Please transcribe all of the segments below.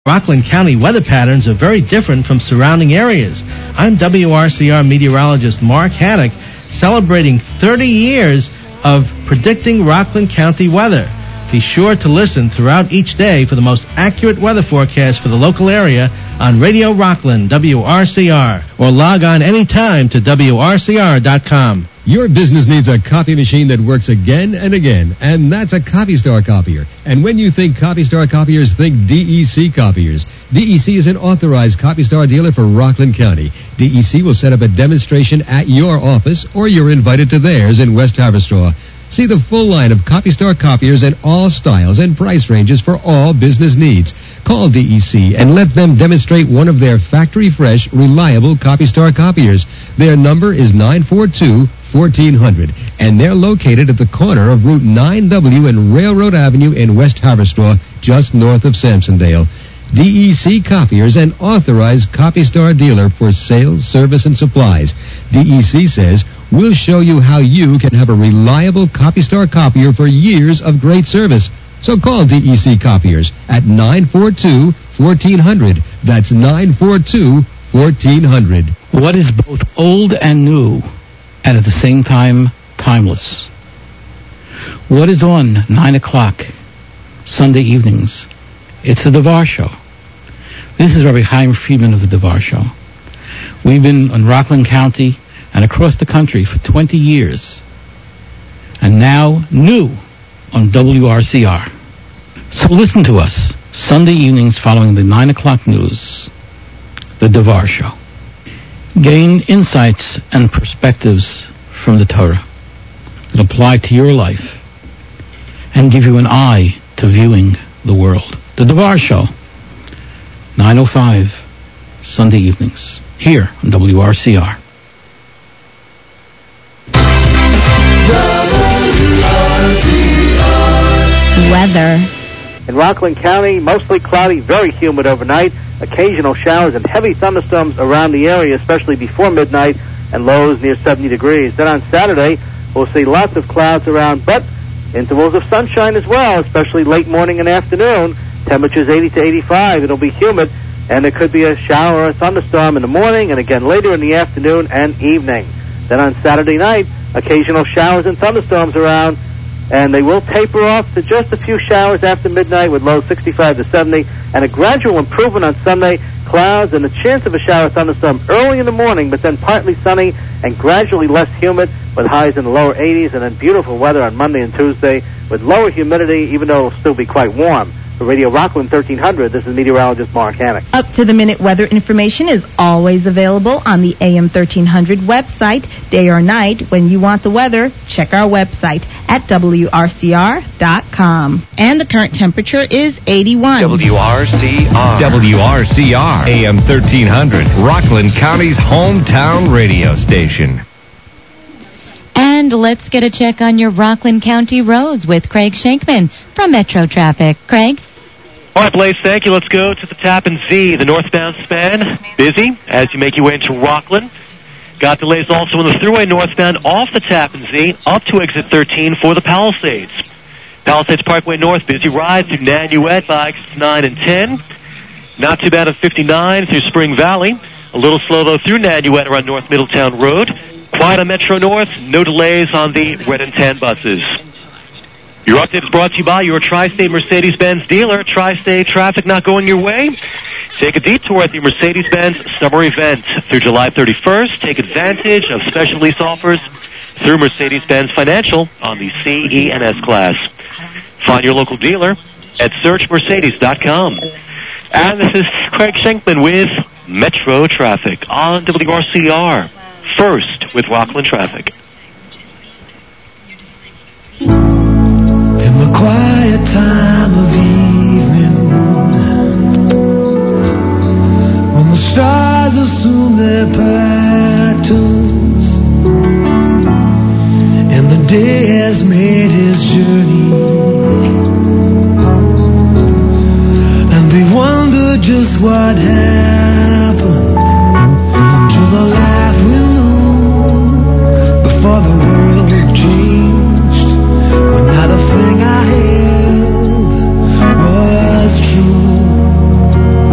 Rockland County weather patterns are very different from surrounding areas. I'm WRCR meteorologist Mark Haddock, celebrating 30 years of predicting Rockland County weather. Be sure to listen throughout each day for the most accurate weather forecast for the local area on Radio Rockland, WRCR, or log on anytime to WRCR.com. Your business needs a copy machine that works again and again, and that's a CopyStar copier. And when you think CopyStar copiers, think DEC copiers. DEC is an authorized CopyStar dealer for Rockland County. DEC will set up a demonstration at your office, or you're invited to theirs in West Haverstraw. See the full line of CopyStar copiers in all styles and price ranges for all business needs. Call DEC and let them demonstrate one of their factory-fresh, reliable CopyStar copiers. Their number is 942-1400, and they're located at the corner of Route 9W and Railroad Avenue in West Haverstraw, just north of Sampsondale. DEC Copiers, an authorized CopyStar dealer for sales, service, and supplies. DEC says, we'll show you how you can have a reliable CopyStar copier for years of great service. So call DEC Copiers at 942-1400. That's 942-1400. What is both old and new, and at the same time, timeless? What is on 9 o'clock, Sunday evenings? It's the DeVar Show. This is Rabbi Chaim Friedman of the DeVar Show. We've been in Rockland County and across the country for 20 years. And now, new on WRCR. So listen to us Sunday evenings following the 9 o'clock news, the DeVar Show. Gain insights and perspectives from the Torah that apply to your life and give you an eye to viewing the world. The DeVar Show, 9:05, Sunday evenings, here on WRCR. Weather. In Rockland County, mostly cloudy, very humid overnight. Occasional showers and heavy thunderstorms around the area, especially before midnight, and lows near 70 degrees. Then on Saturday, we'll see lots of clouds around, but intervals of sunshine as well, especially late morning and afternoon. Temperatures 80 to 85. It'll be humid, and there could be a shower or a thunderstorm in the morning and again later in the afternoon and evening. Then on Saturday night, occasional showers and thunderstorms around, and they will taper off to just a few showers after midnight with lows 65 to 70, and a gradual improvement on Sunday. Clouds and a chance of a shower or thunderstorm early in the morning, but then partly sunny and gradually less humid with highs in the lower 80s, and then beautiful weather on Monday and Tuesday with lower humidity, even though it'll still be quite warm. For Radio Rockland 1300, this is meteorologist Mark Hannock. Up-to-the-minute weather information is always available on the AM 1300 website, day or night. When you want the weather, check our website at WRCR.com. And the current temperature is 81. WRCR, AM 1300, Rockland County's hometown radio station. And let's get a check on your Rockland County roads with Craig Shankman from Metro Traffic. Craig? All right, Blaze, thank you. Let's go to the Tappan Zee. The northbound span, busy as you make your way into Rockland. Got delays also in the thruway northbound off the Tappan Zee up to exit 13 for the Palisades. Palisades Parkway North, busy ride through Nanuet by exits 9 and 10. Not too bad at 59 through Spring Valley. A little slow, though, through Nanuet around North Middletown Road. Quiet on Metro North, no delays on the red and tan buses. Your update is brought to you by your Tri-State Mercedes-Benz dealer. Tri-State traffic not going your way? Take a detour at the Mercedes-Benz summer event through July 31st. Take advantage of special lease offers through Mercedes-Benz Financial on the C, E, and S class. Find your local dealer at searchmercedes.com. And this is Craig Schenkman with Metro Traffic on WRCR. First with Rockland Traffic. In the quiet time of evening, when the stars assume their patterns, and the day has made his journey, and we wonder just what happened to the life we knew before the world changed, when not a thing I held was true.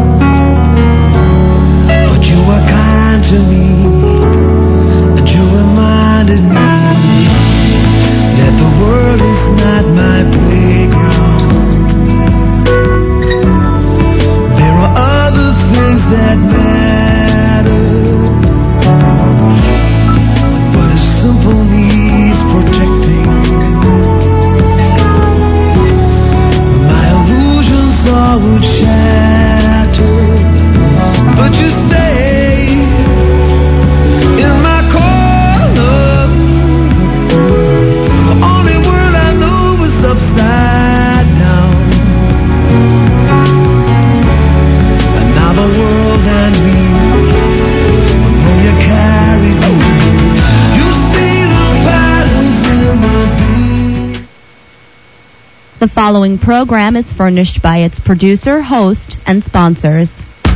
The following program is furnished by its producer, host, and sponsors.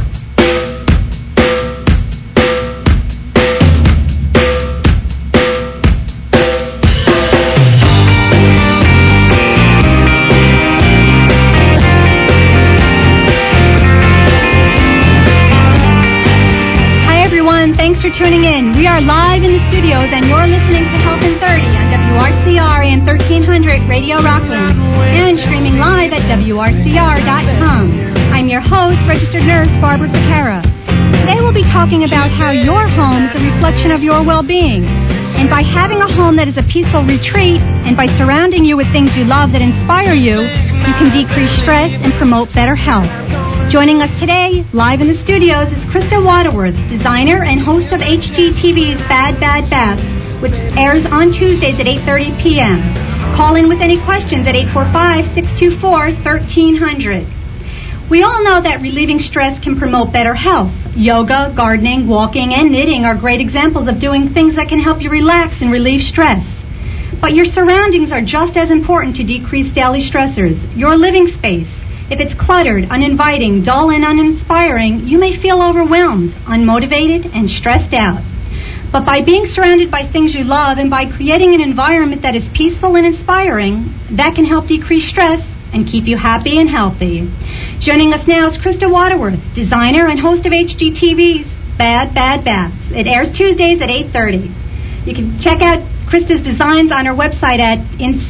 Thanks for tuning in. We are live in the studios, and you're listening to Health in 30 on WRCR and 1300 Radio Rockland, and streaming live at WRCR.com. I'm your host, registered nurse Barbara Ficara. Today we'll be talking about how your home is a reflection of your well-being. And by having a home that is a peaceful retreat, and by surrounding you with things you love that inspire you, you can decrease stress and promote better health. Joining us today, live in the studios, is Krista Waterworth, designer and host of HGTV's Bad Bad Bath, which airs on Tuesdays at 8:30 p.m. Call in with any questions at 845-624-1300. We all know that relieving stress can promote better health. Yoga, gardening, walking, and knitting are great examples of doing things that can help you relax and relieve stress. But your surroundings are just as important to decrease daily stressors. Your living space. If it's cluttered, uninviting, dull, and uninspiring, you may feel overwhelmed, unmotivated, and stressed out. But by being surrounded by things you love and by creating an environment that is peaceful and inspiring, that can help decrease stress and keep you happy and healthy. Joining us now is Krista Waterworth, designer and host of HGTV's Bad Bad Baths. It airs Tuesdays at 8:30. You can check out Krista's designs on her website at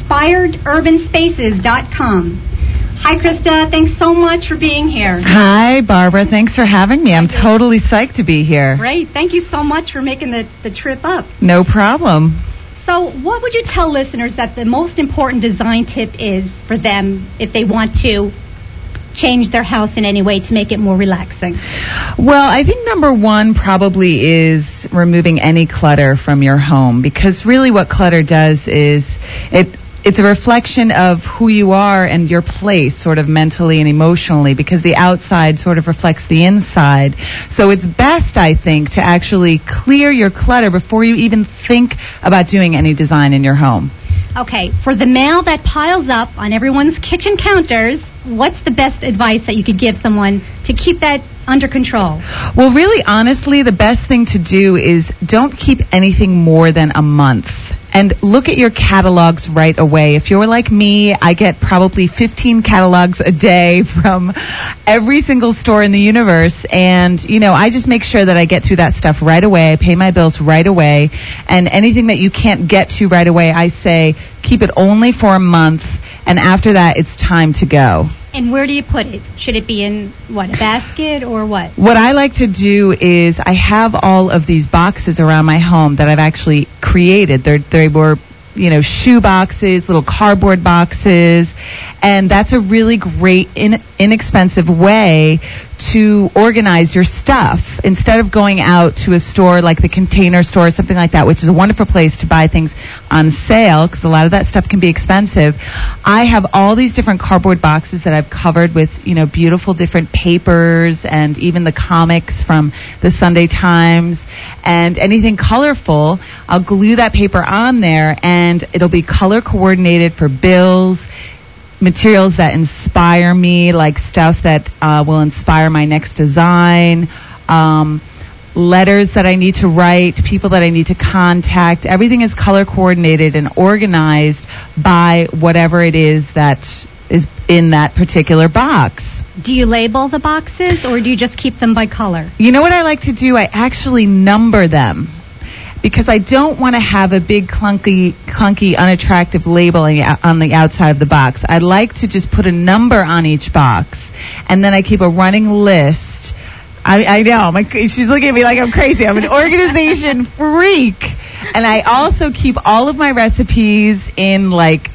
inspiredurbanspaces.com. Hi, Krista. Thanks so much for being here. Hi, Barbara. Thanks for having me. I'm totally psyched to be here. Great. Thank you so much for making the trip up. No problem. So what would you tell listeners that the most important design tip is for them if they want to change their house in any way to make it more relaxing? Well, I think number one probably is removing any clutter from your home, because really what clutter does is it's a reflection of who you are and your place sort of mentally and emotionally, because the outside sort of reflects the inside. So it's best, I think, to actually clear your clutter before you even think about doing any design in your home. Okay, for the mail that piles up on everyone's kitchen counters, what's the best advice that you could give someone to keep that under control? Well, really, honestly, the best thing to do is don't keep anything more than a month. And look at your catalogs right away. If you're like me, I get probably 15 catalogs a day from every single store in the universe. And, I just make sure that I get through that stuff right away. I pay my bills right away. And anything that you can't get to right away, I say keep it only for a month. And after that, it's time to go. And where do you put it? Should it be in, a basket or what? What I like to do is I have all of these boxes around my home that I've actually created. They were, shoe boxes, little cardboard boxes, and that's a really great, inexpensive way to organize your stuff. Instead of going out to a store like the Container Store or something like that, which is a wonderful place to buy things on sale, because a lot of that stuff can be expensive, I have all these different cardboard boxes that I've covered with, beautiful different papers and even the comics from the Sunday Times and anything colorful. I'll glue that paper on there, and it'll be color coordinated for bills, materials that inspire me, like stuff that will inspire my next design, letters that I need to write, people that I need to contact. Everything is color coordinated and organized by whatever it is that is in that particular box. Do you label the boxes, or do you just keep them by color? You know what I like to do? I actually number them, because I don't want to have a big, clunky, unattractive labeling on the outside of the box. I like to just put a number on each box, and then I keep a running list. I know. She's looking at me like I'm crazy. I'm an organization freak. And I also keep all of my recipes in,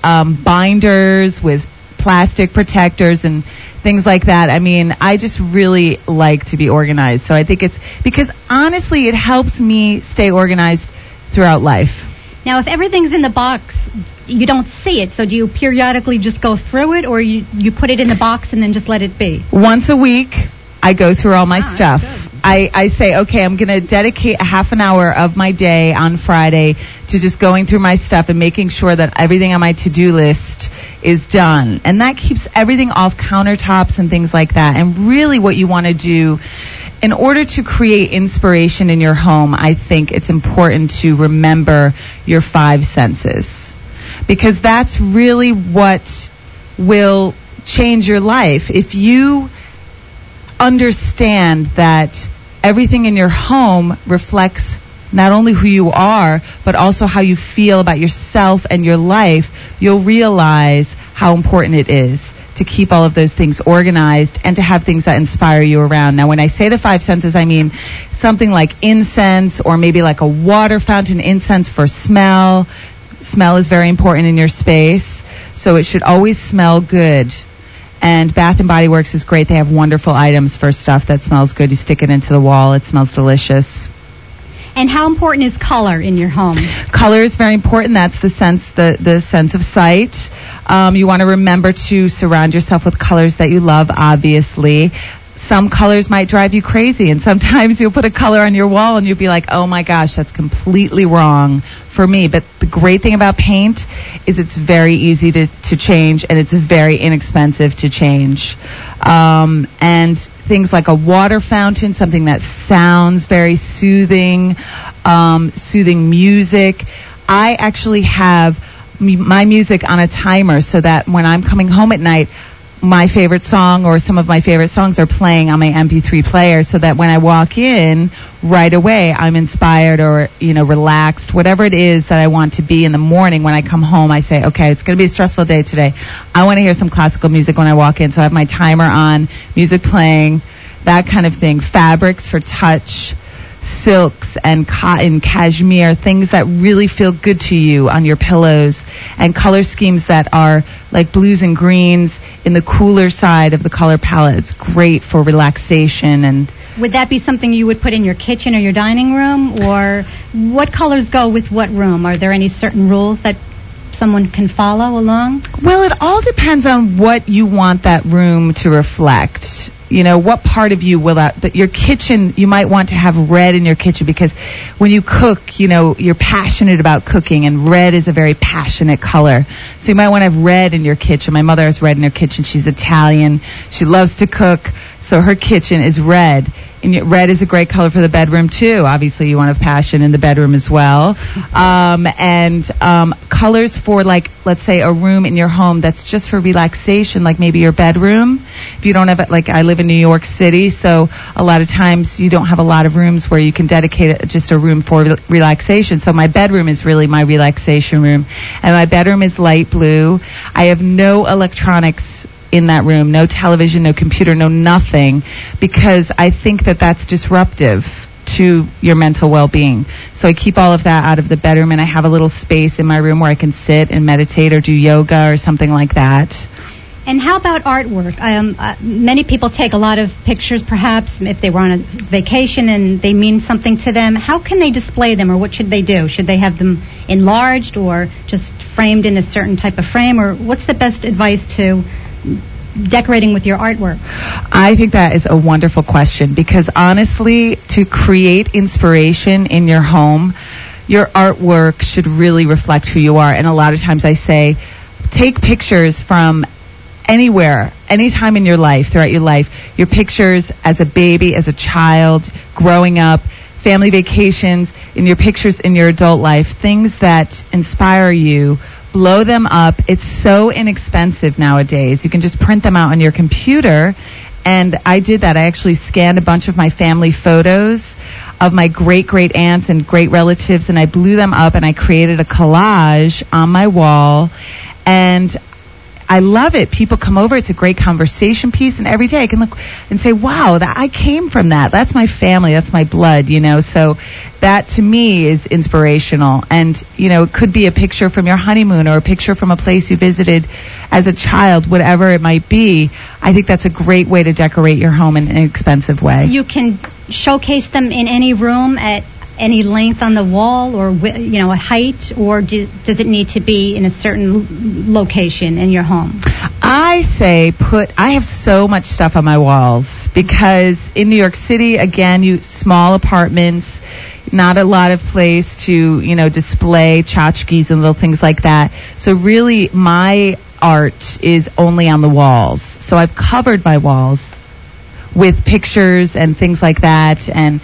binders with plastic protectors and things like that. I mean, I just really like to be organized. So I think it's because, honestly, it helps me stay organized throughout life. Now, if everything's in the box, you don't see it. So do you periodically just go through it, or you put it in the box and then just let it be? Once a week, I go through all my stuff. I say, okay, I'm going to dedicate a half an hour of my day on Friday to just going through my stuff and making sure that everything on my to-do list is done. And that keeps everything off countertops and things like that. And really what you want to do in order to create inspiration in your home, I think it's important to remember your 5 senses. Because that's really what will change your life. If you understand that everything in your home reflects not only who you are, but also how you feel about yourself and your life, you'll realize how important it is to keep all of those things organized and to have things that inspire you around. Now, when I say the 5 senses, I mean something like incense or maybe like a water fountain incense for smell. Smell is very important in your space, so it should always smell good. And Bath & Body Works is great. They have wonderful items for stuff that smells good. You stick it into the wall. It smells delicious. And how important is color in your home? Color is very important. That's the sense of sight. You want to remember to surround yourself with colors that you love, obviously. Some colors might drive you crazy, and sometimes you'll put a color on your wall and you'll be like, oh my gosh, that's completely wrong for me. But the great thing about paint is it's very easy to change, and it's very inexpensive to change. And things like a water fountain, something that sounds very soothing, soothing music. I actually have my music on a timer so that when I'm coming home at night, my favorite song or some of my favorite songs are playing on my MP3 player, so that when I walk in, right away I'm inspired or, relaxed, whatever it is that I want to be in the morning. When I come home, I say, okay, it's going to be a stressful day today. I want to hear some classical music when I walk in, so I have my timer on, music playing, that kind of thing. Fabrics for touch, silks and cotton, cashmere, things that really feel good to you on your pillows, and color schemes that are like blues and greens in the cooler side of the color palette. It's great for relaxation. And would that be something you would put in your kitchen or your dining room, or what colors go with what room? Are there any certain rules that someone can follow along? Well, it all depends on what you want that room to reflect. What part of you will your kitchen, you might want to have red in your kitchen, because when you cook, you're passionate about cooking, and red is a very passionate color. So you might want to have red in your kitchen. My mother has red in her kitchen. She's Italian. She loves to cook, so her kitchen is red. And red is a great color for the bedroom, too. Obviously, you want to have passion in the bedroom as well. Colors for, let's say, a room in your home that's just for relaxation, like maybe your bedroom. If you don't have it, I live in New York City, so a lot of times you don't have a lot of rooms where you can dedicate just a room for relaxation. So my bedroom is really my relaxation room. And my bedroom is light blue. I have no electronics in that room, no television, no computer, no nothing, because I think that that's disruptive to your mental well-being. So I keep all of that out of the bedroom, and I have a little space in my room where I can sit and meditate or do yoga or something like that. And how about artwork? Many people take a lot of pictures, perhaps, if they were on a vacation and they mean something to them. How can they display them, or what should they do? Should they have them enlarged or just framed in a certain type of frame? Or what's the best advice to decorating with your artwork? I think that is a wonderful question, because honestly, to create inspiration in your home, your artwork should really reflect who you are. And a lot of times I say, take pictures from anywhere, anytime in your life, throughout your life. Your pictures as a baby, as a child, growing up, family vacations, in your pictures in your adult life, things that inspire you. Blow them up. It's so inexpensive nowadays. You can just print them out on your computer. And I did that. I actually scanned a bunch of my family photos of my great aunts and great relatives, and I blew them up, and I created a collage on my wall. And I love it. People come over. It's a great conversation piece, and every day I can look and say, wow, I came from that. That's my family. That's my blood, So that, to me, is inspirational. And, it could be a picture from your honeymoon or a picture from a place you visited as a child, whatever it might be. I think that's a great way to decorate your home in an inexpensive way. You can showcase them in any room at any length on the wall, or a height, or does it need to be in a certain location in your home? I say I have so much stuff on my walls, because in New York City, again, small apartments, not a lot of place to display tchotchkes and little things like that. So really, my art is only on the walls. So I've covered my walls with pictures and things like that, and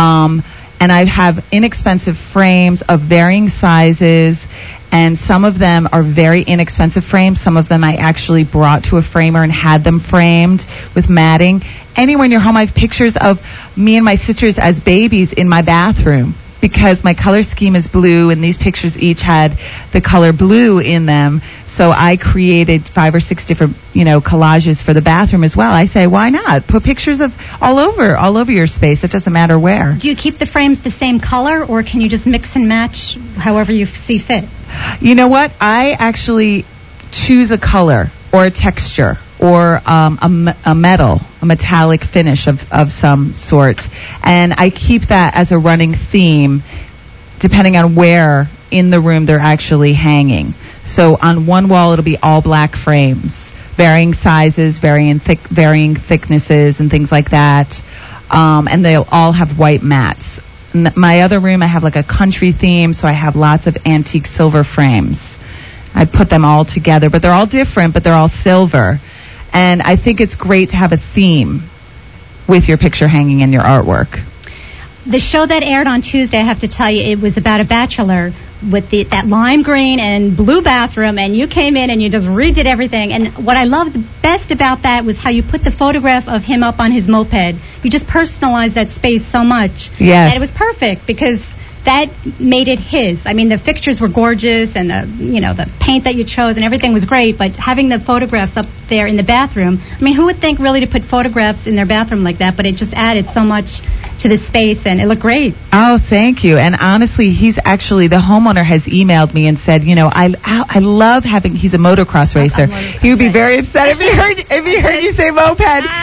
I have inexpensive frames of varying sizes, and some of them are very inexpensive frames. Some of them I actually brought to a framer and had them framed with matting. Anywhere in your home, I have pictures of me and my sisters as babies in my bathroom, because my color scheme is blue, and these pictures each had the color blue in them. So I created 5 or 6 different, collages for the bathroom as well. I say, why not? Put pictures of all over your space. It doesn't matter where. Do you keep the frames the same color, or can you just mix and match however you see fit? You know what? I actually choose a color or a texture or a metal, a metallic finish of some sort. And I keep that as a running theme depending on where in the room they're actually hanging. So on one wall it'll be all black frames, varying sizes, varying thicknesses and things like that. And they'll all have white mats. In my other room I have like a country theme, so I have lots of antique silver frames. I put them all together, but they're all different, but they're all silver. And I think it's great to have a theme with your picture hanging and your artwork. The show that aired on Tuesday, I have to tell you, it was about a bachelor with that lime green and blue bathroom, and you came in and you just redid everything. And what I loved best about that was how you put the photograph of him up on his moped. You just personalized that space so much. Yes. That it was perfect, because that made it his. I mean, the fixtures were gorgeous, and the paint that you chose and everything was great, but having the photographs up there in the bathroom, I mean, who would think really to put photographs in their bathroom like that? But it just added so much to the space, and it looked great. Oh, thank you. And honestly, the homeowner has emailed me and said, I love having, he's a motocross racer. He would be very upset if he heard you say moped.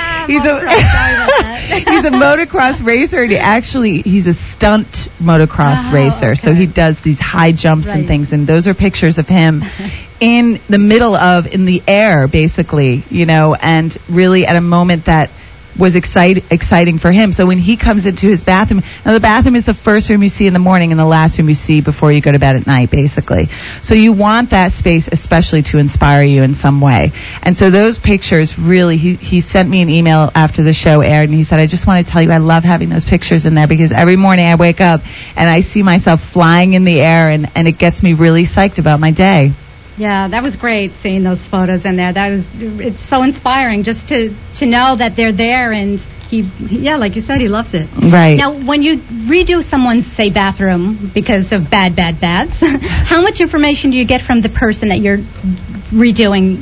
He's a motocross racer, and he's a stunt motocross racer. Okay. So he does these high jumps and things, and those are pictures of him in the middle in the air, basically, and really at a moment that was exciting for him. So when he comes into his bathroom, now the bathroom is the first room you see in the morning and the last room you see before you go to bed at night, basically. So you want that space especially to inspire you in some way. And so those pictures really, he sent me an email after the show aired, and he said, I just want to tell you I love having those pictures in there, because every morning I wake up and I see myself flying in the air, and it gets me really psyched about my day. Yeah, that was great seeing those photos in there. It's so inspiring just to know that they're there, and he, like you said, he loves it. Right. Now, when you redo someone's, say, bathroom because of bads, how much information do you get from the person that you're redoing?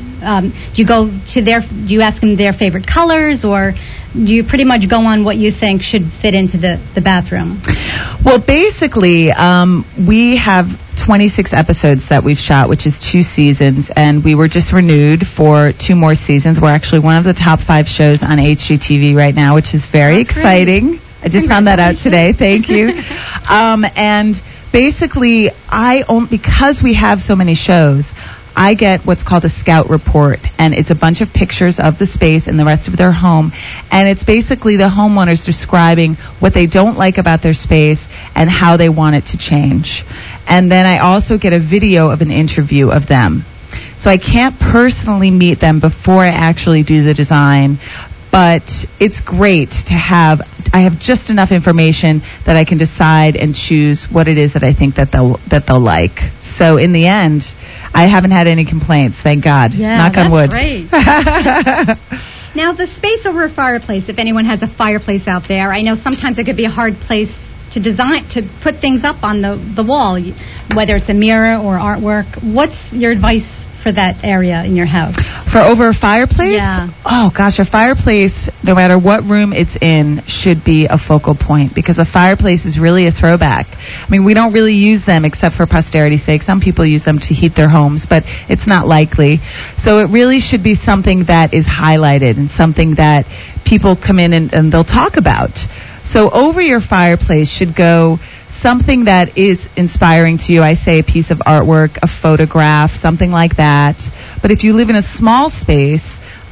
Do you ask them their favorite colors, or do you pretty much go on what you think should fit into the bathroom? Well, basically, we have 26 episodes that we've shot, which is 2 seasons, and we were just renewed for 2 more seasons. We're actually one of the top 5 shows on HGTV right now, which is very exciting. Great. I just found that out today. Thank you. And basically, because we have so many shows, I get what's called a scout report, and it's a bunch of pictures of the space and the rest of their home, and it's basically the homeowners describing what they don't like about their space and how they want it to change. And then I also get a video of an interview of them. So I can't personally meet them before I actually do the design, but it's great to have. I have just enough information that I can decide and choose what it is that I think that they'll like. So in the end, I haven't had any complaints, thank God. Yeah, knock on wood. Great. Now, the space over a fireplace, if anyone has a fireplace out there, I know sometimes it could be a hard place to design, to put things up on the wall, whether it's a mirror or artwork. What's your advice for that area in your house? For over a fireplace? Yeah. Oh, gosh, a fireplace, no matter what room it's in, should be a focal point, because a fireplace is really a throwback. I mean, we don't really use them except for posterity's sake. Some people use them to heat their homes, but it's not likely. So it really should be something that is highlighted and something that people come in and they'll talk about. So over your fireplace should go something that is inspiring to you. I say a piece of artwork, a photograph, something like that. But if you live in a small space,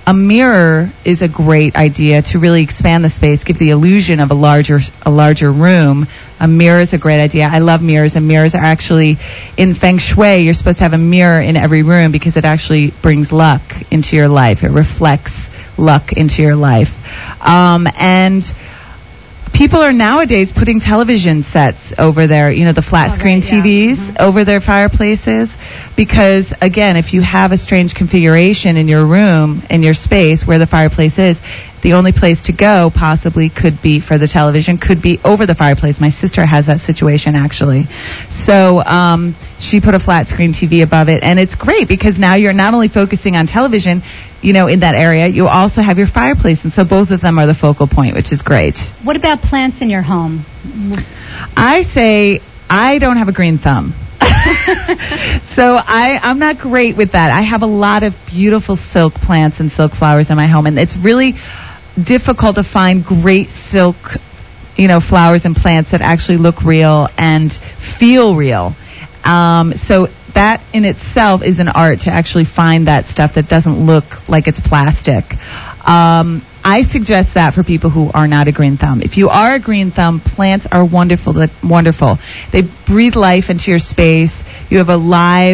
a mirror is a great idea to really expand the space, give the illusion of a larger room. A mirror is a great idea. I love mirrors, and mirrors are actually, in Feng Shui, you're supposed to have a mirror in every room because it actually brings luck into your life. It reflects luck into your life. And people are nowadays putting television sets over their, the flat screen TVs over their fireplaces, because again, if you have a strange configuration in your room, in your space where the fireplace is, the only place to go possibly could be for the television, could be over the fireplace. My sister has that situation actually. So she put a flat screen TV above it, and it's great because now you're not only focusing on television, in that area, you also have your fireplace, and so both of them are the focal point, which is great. What about plants in your home? I say I don't have a green thumb. So I'm not great with that. I have a lot of beautiful silk plants and silk flowers in my home, and it's really difficult to find great silk, flowers and plants that actually look real and feel real. So that in itself is an art, to actually find that stuff that doesn't look like it's plastic. I suggest that for people who are not a green thumb. If you are a green thumb, plants are wonderful. They breathe life into your space. You have a live,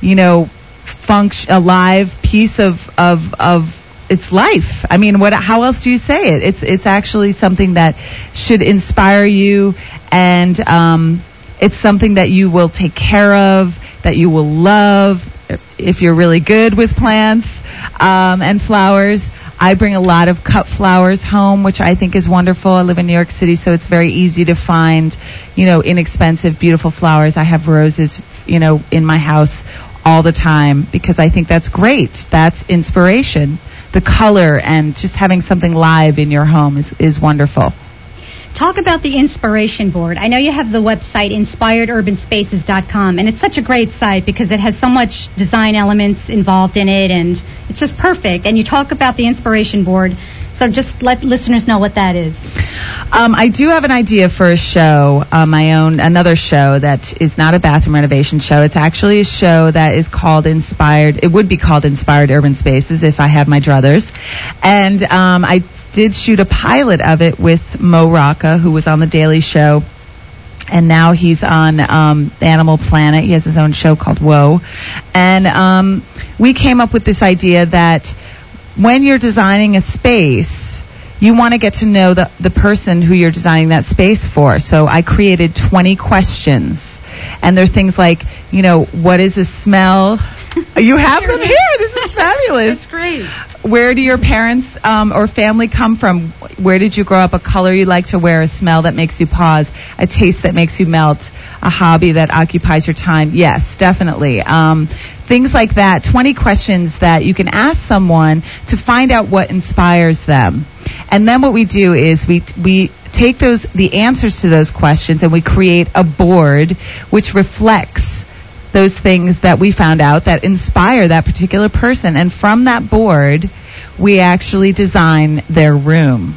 a live piece of its life. I mean, how else do you say it? It's actually something that should inspire you, and it's something that you will take care of, that you will love if you're really good with plants and flowers. I bring a lot of cut flowers home, which I think is wonderful. I live in New York City, so it's very easy to find, inexpensive, beautiful flowers. I have roses, in my house all the time because I think that's great. That's inspiration. The color and just having something live in your home is wonderful. Talk about the inspiration board. I know you have the website inspiredurbanspaces.com, and it's such a great site because it has so much design elements involved in it, and it's just perfect. And you talk about the inspiration board, so just let listeners know what that is. I do have an idea for a show, another show that is not a bathroom renovation show. It's actually a show that is called Inspired. It would be called Inspired Urban Spaces if I had my druthers. And I did shoot a pilot of it with Mo Rocca, who was on The Daily Show, and now he's on Animal Planet. He has his own show called Whoa. And we came up with this idea that when you're designing a space, you want to get to know the person who you're designing that space for. So I created 20 questions, and they're things like, what is the smell? You have them here. This is fabulous. That's great. Where do your parents or family come from? Where did you grow up? A color you like to wear, a smell that makes you pause, a taste that makes you melt, a hobby that occupies your time. Yes, definitely. Things like that. 20 questions that you can ask someone to find out what inspires them. And then what we do is we take the answers to those questions, and we create a board which reflects those things that we found out that inspire that particular person. And from that board, we actually design their room.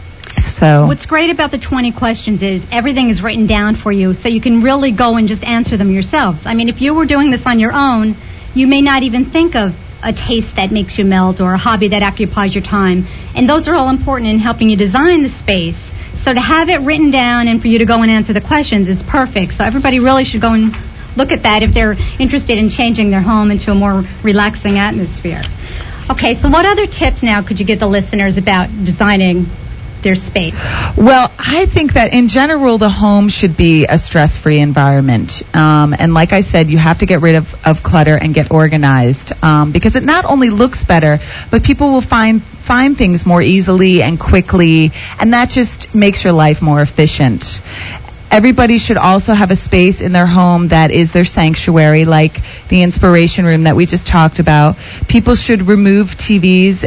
So what's great about the 20 questions is everything is written down for you, so you can really go and just answer them yourselves. I mean, if you were doing this on your own, you may not even think of a taste that makes you melt or a hobby that occupies your time. And those are all important in helping you design the space. So to have it written down and for you to go and answer the questions is perfect. So everybody really should go and look at that if they're interested in changing their home into a more relaxing atmosphere. Okay, so what other tips now could you give the listeners about designing their space? Well, I think that in general the home should be a stress-free environment. And like I said, you have to get rid of clutter and get organized because it not only looks better, but people will find things more easily and quickly, and that just makes your life more efficient. Everybody should also have a space in their home that is their sanctuary, like the inspiration room that we just talked about. People should remove TVs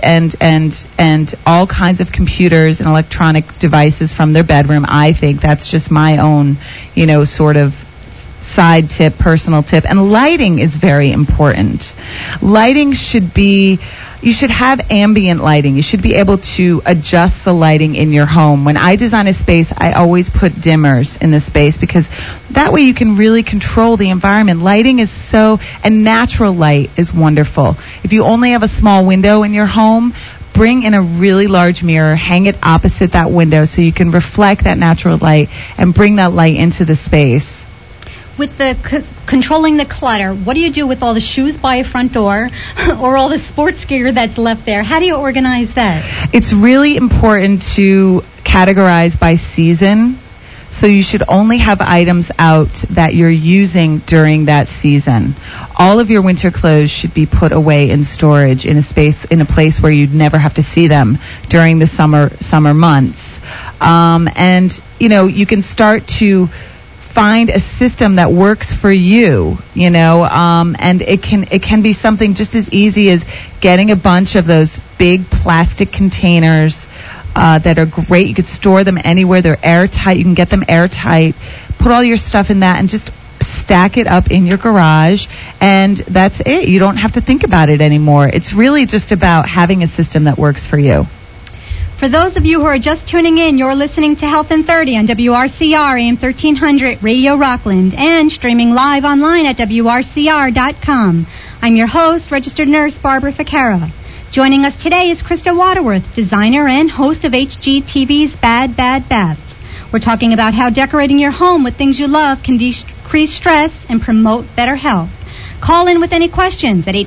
and all kinds of computers and electronic devices from their bedroom. I think that's just my own, sort of side tip, personal tip. And lighting is very important. Lighting you should have ambient lighting. You should be able to adjust the lighting in your home. When I design a space, I always put dimmers in the space because that way you can really control the environment. Lighting is and natural light is wonderful. If you only have a small window in your home, bring in a really large mirror, hang it opposite that window so you can reflect that natural light and bring that light into the space. With the controlling the clutter, what do you do with all the shoes by your front door or all the sports gear that's left there? How do you organize that? It's really important to categorize by season. So you should only have items out that you're using during that season. All of your winter clothes should be put away in storage in a place where you'd never have to see them during the summer months. And you can start to find a system that works for you, and it can be something just as easy as getting a bunch of those big plastic containers that are great. You could store them anywhere. They're airtight. You can get them airtight. Put all your stuff in that and just stack it up in your garage, and that's it. You don't have to think about it anymore. It's really just about having a system that works for you. For those of you who are just tuning in, you're listening to Health in 30 on WRCR AM 1300 Radio Rockland and streaming live online at WRCR.com. I'm your host, registered nurse Barbara Ficara. Joining us today is Krista Waterworth, designer and host of HGTV's Bad Bad Baths. We're talking about how decorating your home with things you love can decrease stress and promote better health. Call in with any questions at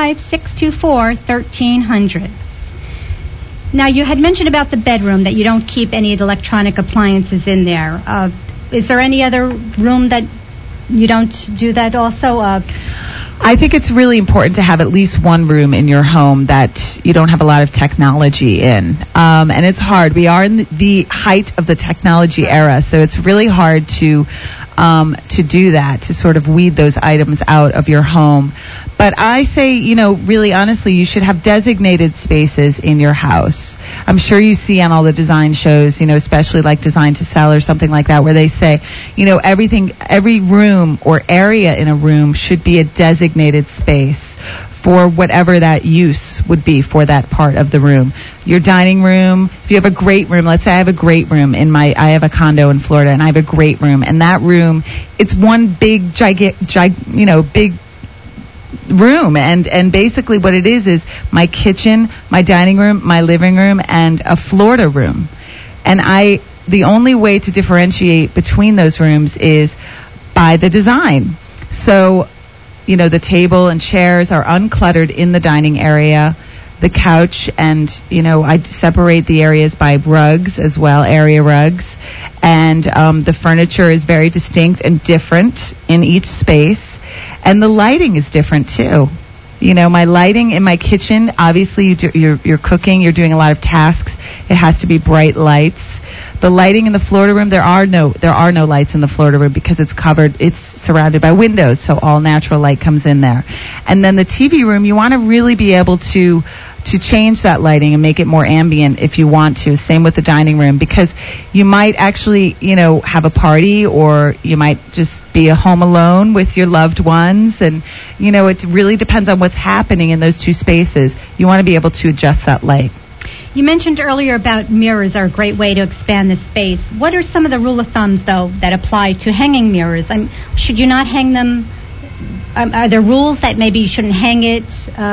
845-624-1300. Now, you had mentioned about the bedroom that you don't keep any of the electronic appliances in there. Is there any other room that you don't do that also? I think it's really important to have at least one room in your home that you don't have a lot of technology in. And it's hard. We are in the height of the technology era, so it's really hard to do that, to sort of weed those items out of your home. But I say, really honestly, you should have designated spaces in your house. I'm sure you see on all the design shows, especially like Design to Sell or something like that, where they say, every room or area in a room should be a designated space for whatever that use would be for that part of the room. Your dining room, if you have a great room, let's say I have a great room I have a condo in Florida and I have a great room, and that room, it's one big, big room, and basically what it is my kitchen, my dining room, my living room, and a Florida room. And the only way to differentiate between those rooms is by the design. So, the table and chairs are uncluttered in the dining area, the couch, and, I separate the areas by rugs as well, area rugs. And the furniture is very distinct and different in each space. And the lighting is different, too. My lighting in my kitchen, obviously you're cooking, you're doing a lot of tasks. It has to be bright lights. The lighting in the Florida room, there are no lights in the Florida room because it's surrounded by windows, so all natural light comes in there. And then the TV room, you want to really be able to change that lighting and make it more ambient if you want to. Same with the dining room, because you might actually, have a party, or you might just be home alone with your loved ones, and, it really depends on what's happening in those two spaces. You want to be able to adjust that light. You mentioned earlier about mirrors are a great way to expand the space. What are some of the rule of thumbs, though, that apply to hanging mirrors? Should you not hang them? Are there rules that maybe you shouldn't hang it?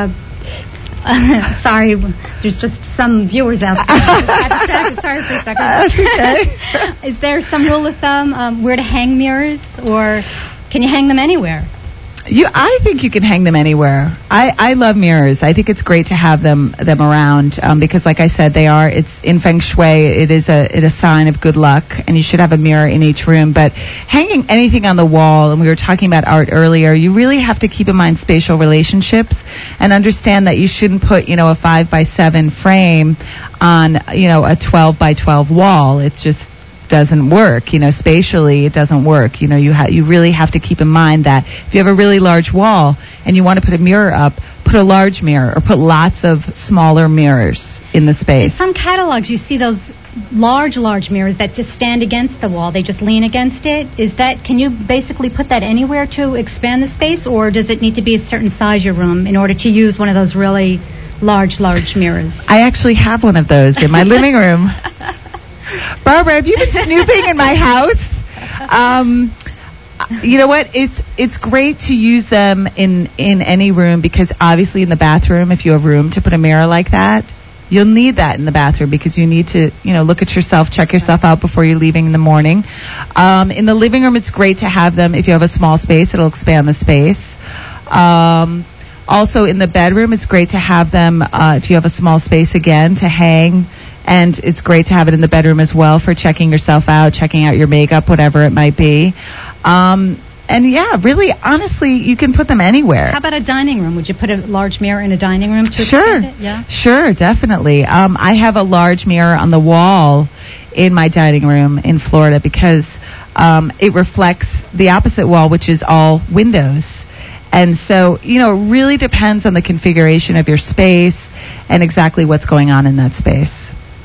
Sorry, there's just some viewers out there. Sorry for a second. Okay. Is there some rule of thumb where to hang mirrors, or can you hang them anywhere? I think you can hang them anywhere. I love mirrors. I think it's great to have them around because, like I said, it's in Feng Shui. It is a sign of good luck, and you should have a mirror in each room. But hanging anything on the wall, and we were talking about art earlier, you really have to keep in mind spatial relationships and understand that you shouldn't put, a 5x7 frame on, a 12x12 wall. It just doesn't work, spatially it doesn't work. You really have to keep in mind that if you have a really large wall and you want to put a mirror up, put a large mirror or put lots of smaller mirrors in the space. In some catalogs you see those large mirrors that just stand against the wall. They just lean against it. Can you basically put that anywhere to expand the space, or does it need to be a certain size your room in order to use one of those really large mirrors? I actually have one of those in my living room. Barbara, have you been snooping in my house? You know what? It's great to use them in any room, because obviously in the bathroom, if you have room to put a mirror like that, you'll need that in the bathroom, because you need to, look at yourself, check yourself out before you're leaving in the morning. In the living room, it's great to have them. If you have a small space, it'll expand the space. Also in the bedroom, it's great to have them if you have a small space, again, to hang. And it's great to have it in the bedroom as well for checking yourself out, checking out your makeup, whatever it might be. And yeah, really, honestly, you can put them anywhere. How about a dining room? Would you put a large mirror in a dining room to Sure. expand it? Yeah. Sure, definitely. I have a large mirror on the wall in my dining room in Florida, because it reflects the opposite wall, which is all windows. And so, it really depends on the configuration of your space and exactly what's going on in that space.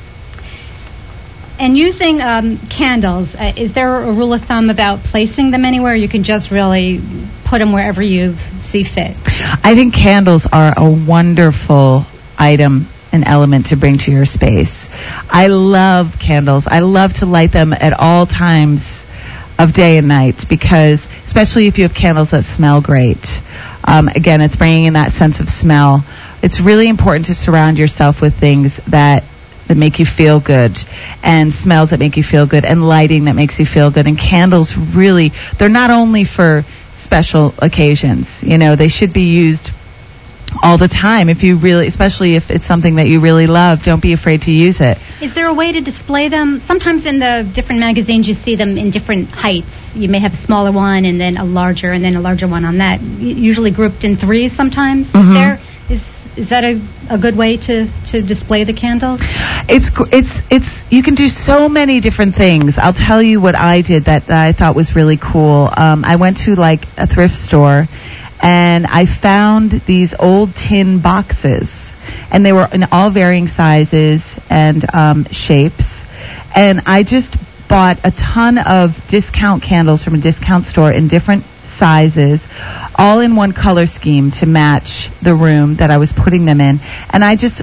And using candles, is there a rule of thumb about placing them anywhere? You can just really put them wherever you see fit. I think candles are a wonderful item and element to bring to your space. I love candles. I love to light them at all times of day and night, because especially if you have candles that smell great. Again, it's bringing in that sense of smell. It's really important to surround yourself with things that make you feel good, and smells that make you feel good, and lighting that makes you feel good. And candles, really, they're not only for special occasions. They should be used all the time. Especially if it's something that you really love, don't be afraid to use it. Is there a way to display them? Sometimes in the different magazines you see them in different heights. You may have a smaller one and then a larger one on that. Usually grouped in threes sometimes. Mm-hmm. Is that a good way to display the candles? It's you can do so many different things. I'll tell you what I did that I thought was really cool. I went to a thrift store, and I found these old tin boxes, and they were in all varying sizes and shapes. And I just bought a ton of discount candles from a discount store in different sizes, all in one color scheme to match the room that I was putting them in. And I just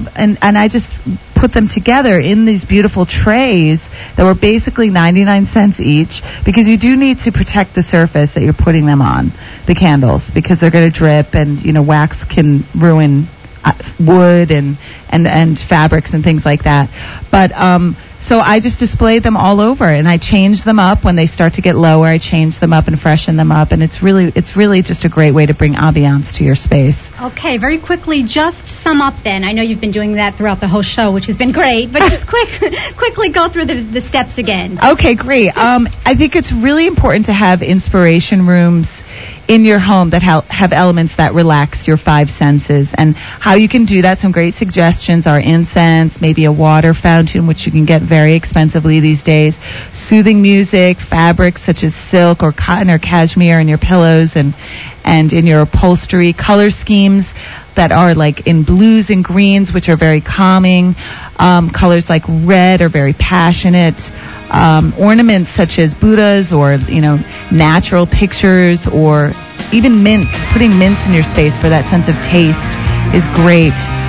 put them together in these beautiful trays that were basically 99 cents each, because you do need to protect the surface that you're putting them on, the candles, because they're going to drip, and wax can ruin wood and fabrics and things like that. But so I just displayed them all over, and I change them up when they start to get lower. I change them up and freshen them up, and it's really just a great way to bring ambiance to your space. Okay, very quickly, just sum up then. I know you've been doing that throughout the whole show, which has been great, but just quickly go through the steps again. Okay, great. I think it's really important to have inspiration rooms in your home that have elements that relax your five senses. And how you can do that, some great suggestions are incense, maybe a water fountain, which you can get very expensively these days, soothing music, fabrics such as silk or cotton or cashmere in your pillows and in your upholstery, color schemes that are like in blues and greens, which are very calming, colors like red are very passionate, ornaments such as Buddhas or natural pictures, or even mints. Putting mints in your space for that sense of taste is great.